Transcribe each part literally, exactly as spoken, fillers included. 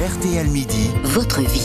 R T L Midi, votre vie.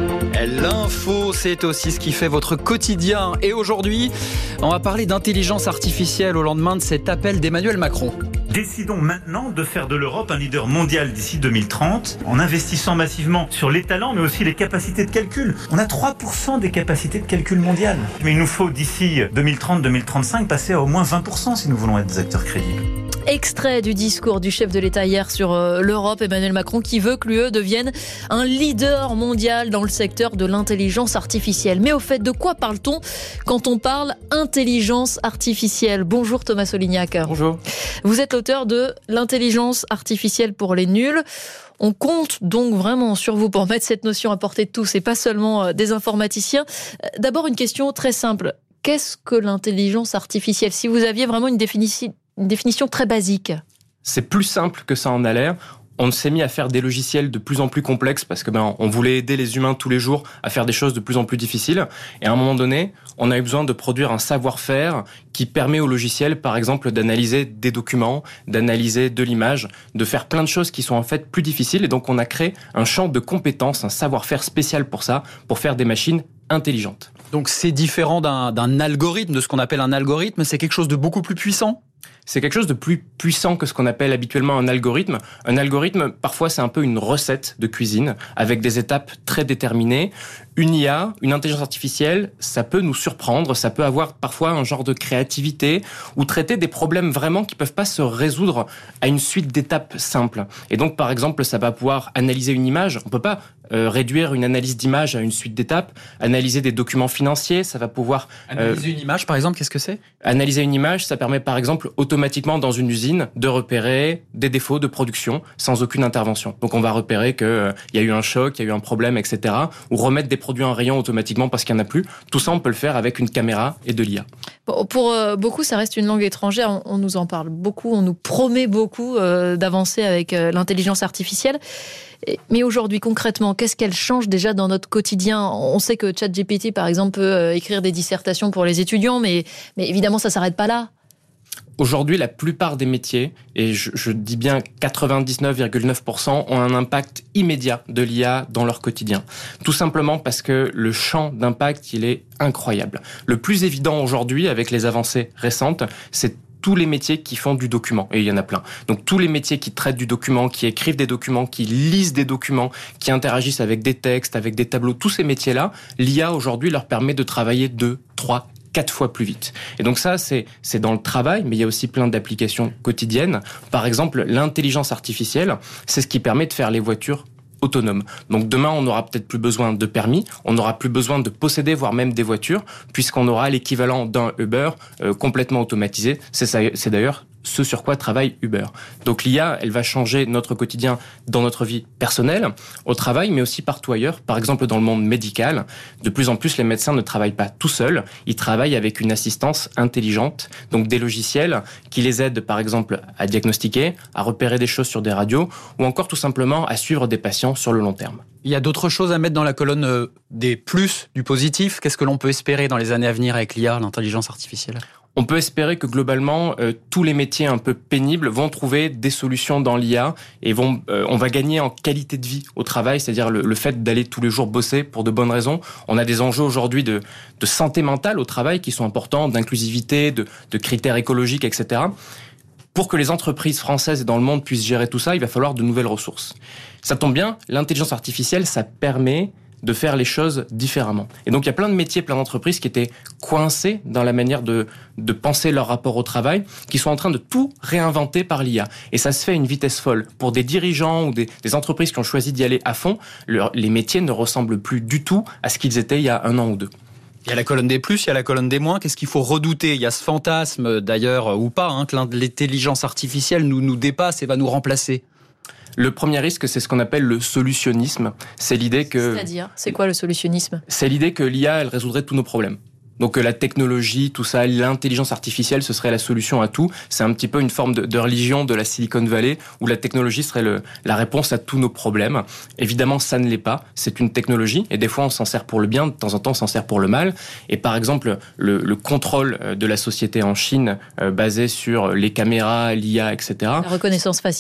L'info, c'est aussi ce qui fait votre quotidien. Et aujourd'hui, on va parler d'intelligence artificielle au lendemain de cet appel d'Emmanuel Macron. Décidons maintenant de faire de l'Europe un leader mondial d'ici deux mille trente, en investissant massivement sur les talents, mais aussi les capacités de calcul. On a trois pour cent des capacités de calcul mondiales. Mais il nous faut d'ici deux mille trente deux mille trente-cinq passer à au moins vingt pour cent si nous voulons être des acteurs crédibles. Extrait du discours du chef de l'État hier sur euh, l'Europe, Emmanuel Macron, qui veut que l'U E devienne un leader mondial dans le secteur de l'intelligence artificielle. Mais au fait, de quoi parle-t-on quand on parle intelligence artificielle ? Bonjour Thomas Solignac. Bonjour. Vous êtes l'auteur de l'intelligence artificielle pour les nuls. On compte donc vraiment sur vous pour mettre cette notion à portée de tous et pas seulement des informaticiens. D'abord, une question très simple. Qu'est-ce que l'intelligence artificielle ? Si vous aviez vraiment une définition Une définition très basique. C'est plus simple que ça en a l'air. On s'est mis à faire des logiciels de plus en plus complexes parce que ben on voulait aider les humains tous les jours à faire des choses de plus en plus difficiles. Et à un moment donné, on a eu besoin de produire un savoir-faire qui permet aux logiciels, par exemple, d'analyser des documents, d'analyser de l'image, de faire plein de choses qui sont en fait plus difficiles. Et donc, on a créé un champ de compétences, un savoir-faire spécial pour ça, pour faire des machines intelligentes. Donc, c'est différent d'un, d'un algorithme, de ce qu'on appelle un algorithme. C'est quelque chose de beaucoup plus puissant ? C'est quelque chose de plus puissant que ce qu'on appelle habituellement un algorithme. Un algorithme, parfois, c'est un peu une recette de cuisine avec des étapes très déterminées. Une I A, une intelligence artificielle, ça peut nous surprendre, ça peut avoir parfois un genre de créativité ou traiter des problèmes vraiment qui peuvent pas se résoudre à une suite d'étapes simples. Et donc, par exemple, ça va pouvoir analyser une image. On peut pas euh, réduire une analyse d'image à une suite d'étapes. Analyser des documents financiers, ça va pouvoir... Euh, analyser une image, par exemple, qu'est-ce que c'est ? Analyser une image, ça permet, par exemple, automatiquement dans une usine de repérer des défauts de production sans aucune intervention. Donc on va repérer qu'il euh, y a eu un choc, il y a eu un problème, et cetera. Ou remettre des produits en rayon automatiquement parce qu'il n'y en a plus. Tout ça, on peut le faire avec une caméra et de l'I A. Bon, pour euh, beaucoup, ça reste une langue étrangère. On, on nous en parle beaucoup, on nous promet beaucoup euh, d'avancer avec euh, l'intelligence artificielle. Et, mais aujourd'hui, concrètement, qu'est-ce qu'elle change déjà dans notre quotidien ? On sait que ChatGPT, par exemple, peut euh, écrire des dissertations pour les étudiants, mais, mais évidemment, ça ne s'arrête pas là. Aujourd'hui, la plupart des métiers, et je, je dis bien quatre-vingt-dix-neuf virgule neuf pour cent, ont un impact immédiat de l'I A dans leur quotidien. Tout simplement parce que le champ d'impact, il est incroyable. Le plus évident aujourd'hui, avec les avancées récentes, c'est tous les métiers qui font du document, et il y en a plein. Donc tous les métiers qui traitent du document, qui écrivent des documents, qui lisent des documents, qui interagissent avec des textes, avec des tableaux, tous ces métiers-là, l'I A aujourd'hui leur permet de travailler deux, trois, quatre fois plus vite. Et donc ça, c'est, c'est dans le travail, mais il y a aussi plein d'applications quotidiennes. Par exemple, l'intelligence artificielle, c'est ce qui permet de faire les voitures autonomes. Donc demain, on n'aura peut-être plus besoin de permis, on n'aura plus besoin de posséder, voire même des voitures, puisqu'on aura l'équivalent d'un Uber euh, complètement automatisé. C'est, ça, c'est d'ailleurs ce sur quoi travaille Uber. Donc l'I A, elle va changer notre quotidien dans notre vie personnelle, au travail, mais aussi partout ailleurs. Par exemple, dans le monde médical, de plus en plus, les médecins ne travaillent pas tout seuls, ils travaillent avec une assistance intelligente, donc des logiciels qui les aident, par exemple, à diagnostiquer, à repérer des choses sur des radios, ou encore tout simplement à suivre des patients sur le long terme. Il y a d'autres choses à mettre dans la colonne des plus, du positif. Qu'est-ce que l'on peut espérer dans les années à venir avec l'I A, l'intelligence artificielle ? On peut espérer que globalement, euh, tous les métiers un peu pénibles vont trouver des solutions dans l'I A et vont, euh, on va gagner en qualité de vie au travail, c'est-à-dire le, le fait d'aller tous les jours bosser pour de bonnes raisons. On a des enjeux aujourd'hui de, de santé mentale au travail qui sont importants, d'inclusivité, de, de critères écologiques, et cetera. Pour que les entreprises françaises et dans le monde puissent gérer tout ça, il va falloir de nouvelles ressources. Ça tombe bien, l'intelligence artificielle, ça permet de faire les choses différemment. Et donc, il y a plein de métiers, plein d'entreprises qui étaient coincés dans la manière de, de penser leur rapport au travail, qui sont en train de tout réinventer par l'I A. Et ça se fait à une vitesse folle. Pour des dirigeants ou des, des entreprises qui ont choisi d'y aller à fond, leur, les métiers ne ressemblent plus du tout à ce qu'ils étaient il y a un an ou deux. Il y a la colonne des plus, il y a la colonne des moins. Qu'est-ce qu'il faut redouter ? Il y a ce fantasme, d'ailleurs, ou pas, hein, que l'intelligence artificielle nous, nous dépasse et va nous remplacer. Le premier risque, c'est ce qu'on appelle le solutionnisme. C'est l'idée que... C'est-à-dire, c'est quoi le solutionnisme ? C'est l'idée que l'I A, elle résoudrait tous nos problèmes. Donc la technologie, tout ça, l'intelligence artificielle, ce serait la solution à tout. C'est un petit peu une forme de, de religion de la Silicon Valley où la technologie serait le, la réponse à tous nos problèmes. Évidemment, ça ne l'est pas. C'est une technologie et des fois, on s'en sert pour le bien, de temps en temps, on s'en sert pour le mal. Et par exemple, le, le contrôle de la société en Chine, euh, basé sur les caméras, l'I A, et cetera. La reconnaissance faciale, tout ça ?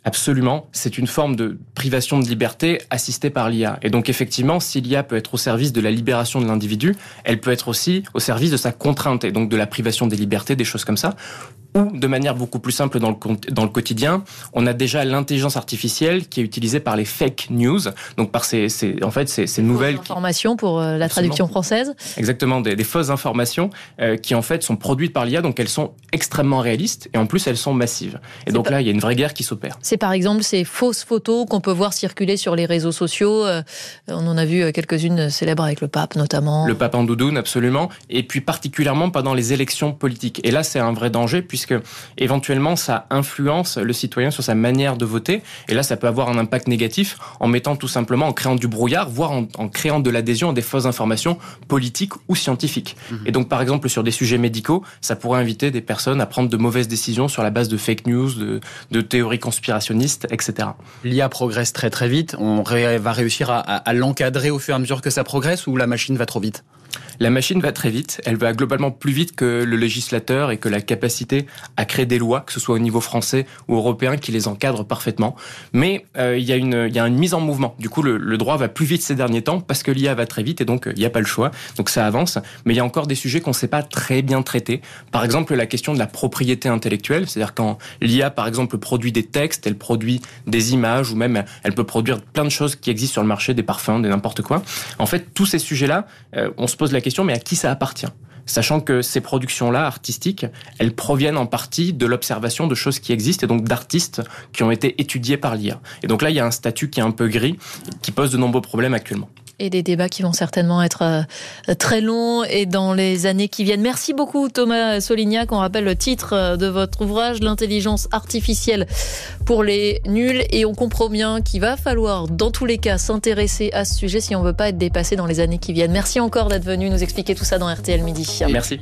Absolument, c'est une forme de privation de liberté assistée par l'I A. Et donc effectivement, si l'I A peut être au service de la libération de l'individu, elle peut être aussi au service de sa contrainte et donc de la privation des libertés, des choses comme ça. Ou de manière beaucoup plus simple dans le, dans le quotidien, on a déjà l'intelligence artificielle qui est utilisée par les fake news, donc par ces, ces en fait ces, ces nouvelles informations pour euh, la traduction française. Exactement, des, des fausses informations euh, qui en fait sont produites par l'I A, donc elles sont extrêmement réalistes et en plus elles sont massives. Et c'est donc pas... là, il y a une vraie guerre qui s'opère. C'est par exemple ces fausses photos qu'on peut voir circuler sur les réseaux sociaux. Euh, on en a vu quelques-unes célèbres avec le pape notamment. Le pape en doudoune, absolument. Et puis particulièrement pendant les élections politiques. Et là, c'est un vrai danger puisque puisque éventuellement ça influence le citoyen sur sa manière de voter, et là ça peut avoir un impact négatif en mettant tout simplement, en créant du brouillard, voire en, en créant de l'adhésion à des fausses informations politiques ou scientifiques. Mmh. Et donc par exemple sur des sujets médicaux, ça pourrait inviter des personnes à prendre de mauvaises décisions sur la base de fake news, de, de théories conspirationnistes, et cetera. L'I A progresse très très vite, on ré- va réussir à, à, à l'encadrer au fur et à mesure que ça progresse, ou la machine va trop vite ? La machine va très vite, elle va globalement plus vite que le législateur et que la capacité à créer des lois, que ce soit au niveau français ou européen, qui les encadrent parfaitement. Mais euh, il y a une, il y a une mise en mouvement. Du coup, le, le droit va plus vite ces derniers temps parce que l'I A va très vite et donc il n'y a pas le choix. Donc ça avance. Mais il y a encore des sujets qu'on ne sait pas très bien traiter. Par exemple, la question de la propriété intellectuelle, c'est-à-dire quand l'I A, par exemple, produit des textes, elle produit des images ou même elle peut produire plein de choses qui existent sur le marché, des parfums, des n'importe quoi. En fait, tous ces sujets-là, euh, on se pose la question, mais à qui ça appartient ? Sachant que ces productions-là, artistiques, elles proviennent en partie de l'observation de choses qui existent et donc d'artistes qui ont été étudiés par l'I A. Et donc là, il y a un statut qui est un peu gris, qui pose de nombreux problèmes actuellement. Et des débats qui vont certainement être euh, très longs et dans les années qui viennent. Merci beaucoup Thomas Solignac. On rappelle le titre de votre ouvrage, L'intelligence artificielle pour les nuls. Et on comprend bien qu'il va falloir dans tous les cas s'intéresser à ce sujet si on ne veut pas être dépassé dans les années qui viennent. Merci encore d'être venu nous expliquer tout ça dans R T L Midi. Merci.